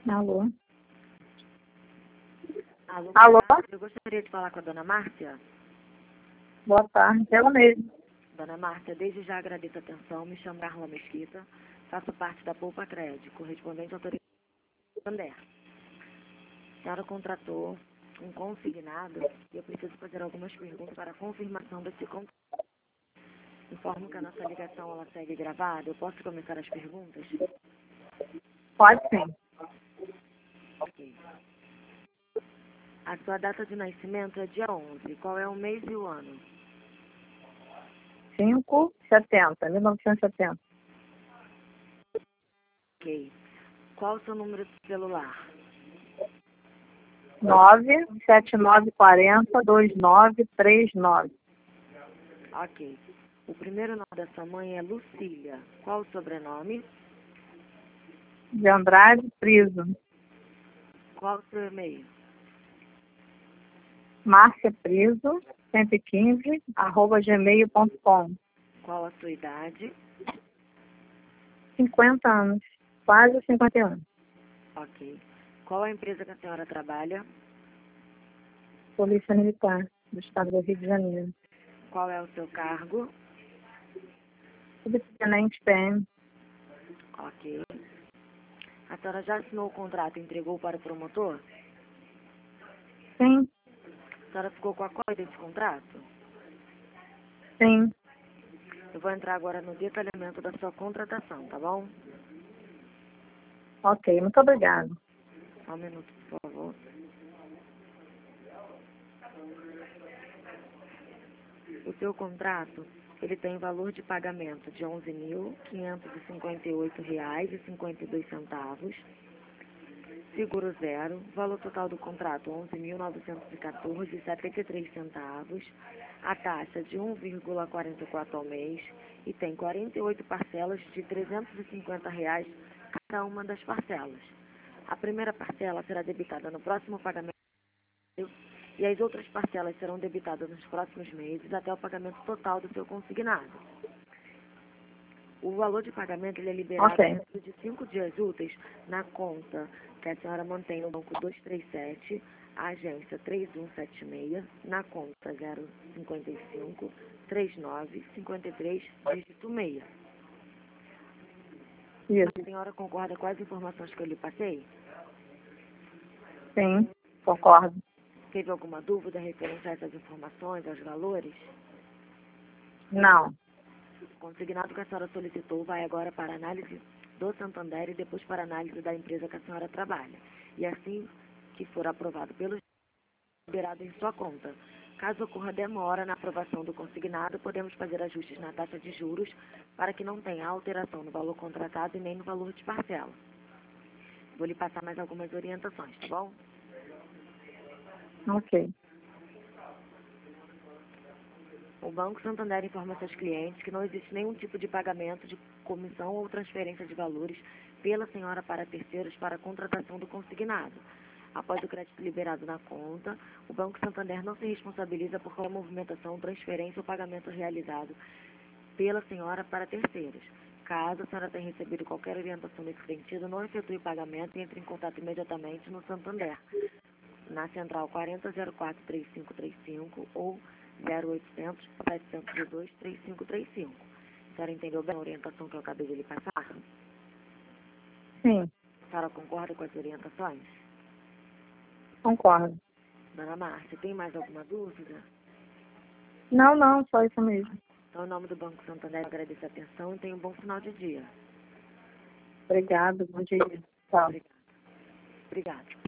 Alô? Alô, Alô? eu gostaria de falar com a dona Márcia. Boa tarde, ela mesma. Dona Márcia, desde já agradeço a atenção. Me chamo Carla Mesquita, faço parte da Poupa Crédito, correspondente à autoridade do Santander. A senhora contratou um consignado e eu preciso fazer algumas perguntas para a confirmação desse contrato. Informo que a nossa ligação ela segue gravada. Eu posso começar as perguntas? Pode sim. Ok. A sua data de nascimento é dia 11. Qual é o mês e o ano? 570, 1970. Ok. Qual o seu número de celular? 97940-2939. Ok. O primeiro nome da sua mãe é Lucília. Qual o sobrenome? De Andrade Priso. Qual o seu e-mail? Márcia Priso, 115, @gmail.com. Qual a sua idade? 50 anos. Quase 51. Ok. Qual a empresa que a senhora trabalha? Polícia Militar, do Estado do Rio de Janeiro. Qual é o seu cargo? Subtenente PM. Ok. A senhora já assinou o contrato e entregou para o promotor? Sim, A senhora ficou com a cópia desse contrato? sim. Eu vou entrar agora no detalhamento da sua contratação, tá bom? Ok, muito obrigada. Só um minuto, por favor. O seu contrato, ele tem valor de pagamento de R$ 11.558,52. Seguro zero. Valor total do contrato, R$ 11.914,73. A taxa de 1,44 ao mês. E tem 48 parcelas de R$ 350 cada uma das parcelas. A primeira parcela será debitada no próximo pagamento e as outras parcelas serão debitadas nos próximos meses até o pagamento total do seu consignado. O valor de pagamento ele é liberado Ok. dentro de 5 dias úteis na conta que a senhora mantém no banco 237, a agência 3176, na conta 055 39 53 dígito 6. Isso. A senhora concorda com as informações que eu lhe passei? Sim, concordo. Teve alguma dúvida referente a essas informações, aos valores? Não. O consignado que a senhora solicitou vai agora para análise do Santander e depois para análise da empresa que a senhora trabalha. E assim que for aprovado pelo liberado em sua conta. Caso ocorra demora na aprovação do consignado, podemos fazer ajustes na taxa de juros para que não tenha alteração no valor contratado e nem no valor de parcela. Vou lhe passar mais algumas orientações, tá bom? Ok. O Banco Santander informa seus clientes que não existe nenhum tipo de pagamento de comissão ou transferência de valores pela senhora para terceiros para a contratação do consignado. Após o crédito liberado na conta, o Banco Santander não se responsabiliza por qualquer movimentação, transferência ou pagamento realizado pela senhora para terceiros. Caso a senhora tenha recebido qualquer orientação nesse sentido, não efetue pagamento e entre em contato imediatamente no Santander, na central 4004-3535 ou 0800-702-3535. A senhora entendeu bem a orientação que eu acabei de lhe passar? Sim, A senhora concorda com as orientações? concordo. Dona Márcia, tem mais alguma dúvida? Não, só isso mesmo. Então, em nome do Banco Santander, eu agradeço a atenção e tenha um bom final de dia. Obrigado, bom dia. Tchau. Obrigada.